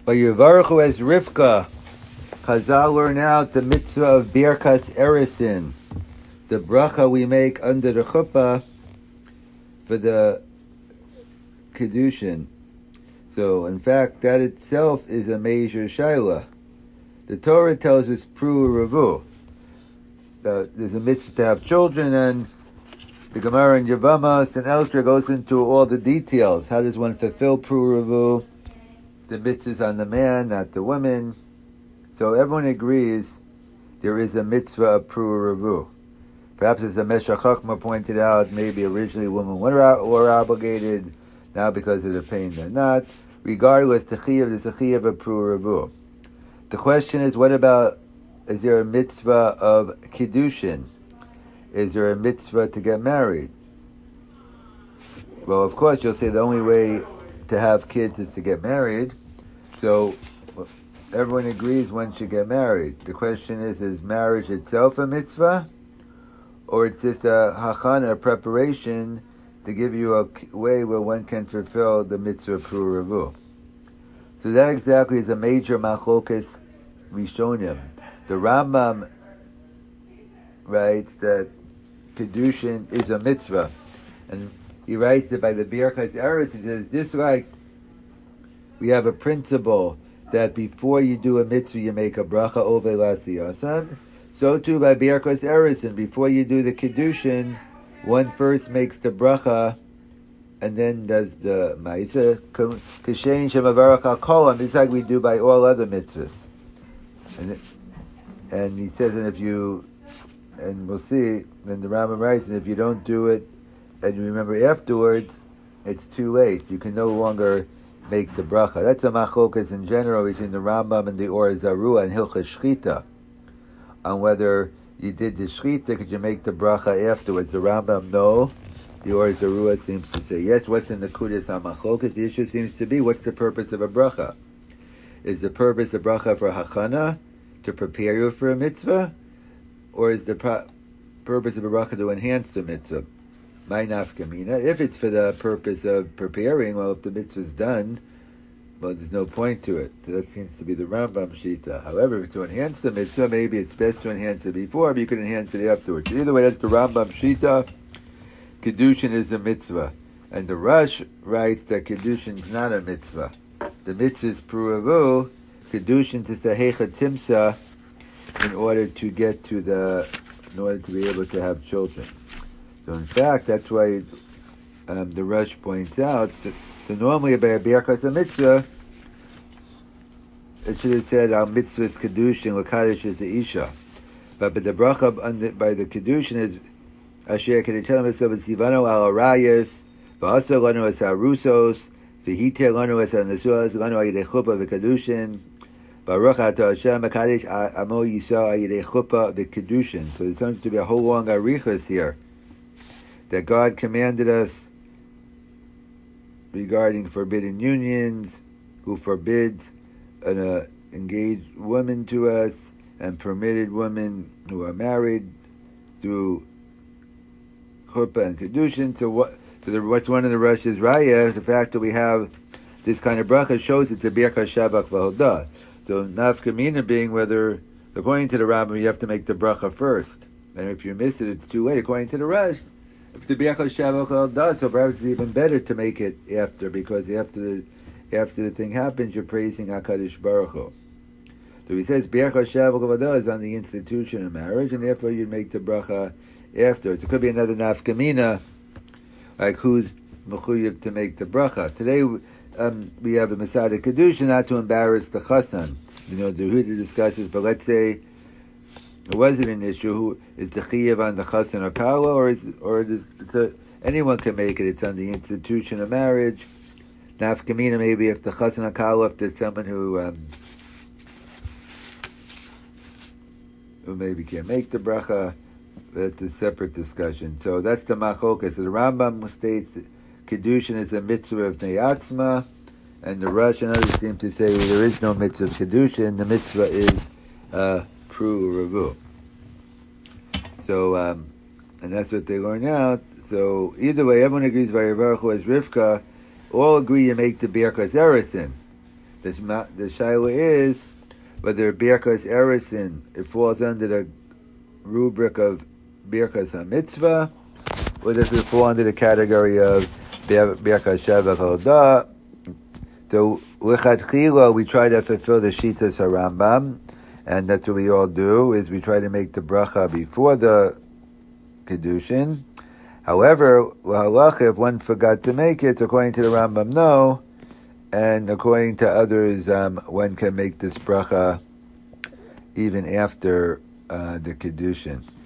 But Yevarchu as Rivka, Chazal learn out the mitzvah of Birkas Erisin, the bracha we make under the chuppah for the Kedushin. So, in fact, that itself is a major shaila. The Torah tells us pru ravu. There's a mitzvah to have children, and the Gemara in Yevamos and elsewhere goes into all the details. How does one fulfill pru ravu? The mitzvah is on the man, not the woman. So everyone agrees there is a mitzvah of pru ravu. Perhaps as the Meshech Chochmah pointed out, maybe originally women were obligated, now because of the pain they're not. Regardless, the chiyuv is a chiyuv of pru ravu. The question is, what about, is there a mitzvah of kiddushin? Is there a mitzvah to get married? Well, of course, you'll say the only way to have kids is to get married. So everyone agrees one should get married. The question is marriage itself a mitzvah? Or it's just a hachana, a preparation to give you a way where one can fulfill the mitzvah of pru ravu. So that exactly is a major machlokas rishonim. The Rambam writes that Kedushin is a mitzvah. And he writes that by the Birkas Eretz, he says, just like we have a principle that before you do a mitzvah, you make a bracha ove lasiyasan, so too by Birkas Eretz, and before you do the Kedushin, one first makes the bracha and then does the ma'isa kashein shemavarach al kolam, just like we do by all other mitzvahs. And he says, and we'll see, then the Rambam writes, and if you don't do it and you remember afterwards, it's too late. You can no longer make the bracha. That's a machlokas in general between the Rambam and the Or Zarua and Hilchas Shchita, on whether you did the Shchita, could you make the bracha afterwards? The Rambam, no. The Or Zarua seems to say yes. What's in the Kudas HaMachlokas? The issue seems to be, what's the purpose of a bracha? Is the purpose of bracha for hachana, to prepare you for a mitzvah? Or is the purpose of a bracha to enhance the mitzvah? My nafkamina. If it's for the purpose of preparing, well, if the mitzvah is done, well, there's no point to it. So that seems to be the Rambam Shita. However, if to enhance the mitzvah, maybe it's best to enhance it before, but you can enhance it afterwards. Either way, that's the Rambam Shita. Kedushin is a mitzvah. And the Rush writes that Kedushin is not a mitzvah. The mitzvah is pru ravu. Kedushin is the heicha timsa, in order to be able to have children. So in fact, that's why the Rush points out that normally by a Birkas mitzvah, it should have said al mitzvah is kedushin, l'kadosh is the isha. But the bracha by the kedushin is asher kedushin mitzvah v'tzivano al arayas v'asa lanu es harusos v'hite lanu es hanasuas lanu ayidei chuppah v'kedushin baruch atah Hashem mekadesh amo yisrael ayidei chuppah v'kedushin. So there seems to be a whole long arichas here that God commanded us regarding forbidden unions, who forbids an engaged woman to us, and permitted women who are married through chuppah and kedushin. So what's one of the Rosh's raya? The fact that we have this kind of bracha shows it's a birkas shabach v'hodah. So nafkamina being whether, according to the Rambam, you have to make the bracha first, and if you miss it, it's too late. According to the Rosh, if the birkas shabach does, so perhaps it's even better to make it after, because after the thing happens, you're praising HaKadosh Baruch Hu. So he says birkas shabach is on the institution of marriage, and therefore you'd make the bracha afterwards. It could be another nafkamina, like who's mechuyev to make the bracha. Today we have a Masada Kedusha, not to embarrass the Chassan. The Huda discusses, but let's say it wasn't an issue. Who is the Chiyav on the Chassan or Kala, or anyone can make it? It's on the institution of marriage. Nafkamina, maybe if the Chassan or Kala, if there's someone who maybe can't make the bracha, that's a separate discussion. So that's the Machokas. So the Rambam states that Kedushin is a mitzvah of Neyatzma, and the Rosh and others seem to say there is no mitzvah of Kedushin. The mitzvah is pru ravu. So, and that's what they learn out. So either way, everyone agrees Vayevarchu as Rivka. All agree you make the Birkas Erisin. The shaila is whether Birkas Erisin, it falls under the rubric of Birkas HaMitzvah, or does it fall under the category of Birkas Sheva Chodah? So, L'chadchila, we try to fulfill the Shitas HaRambam, and that's what we all do, is we try to make the bracha before the Kedushin. However, if one forgot to make it, according to the Rambam, no, and according to others, one can make this bracha even after the Kedushin.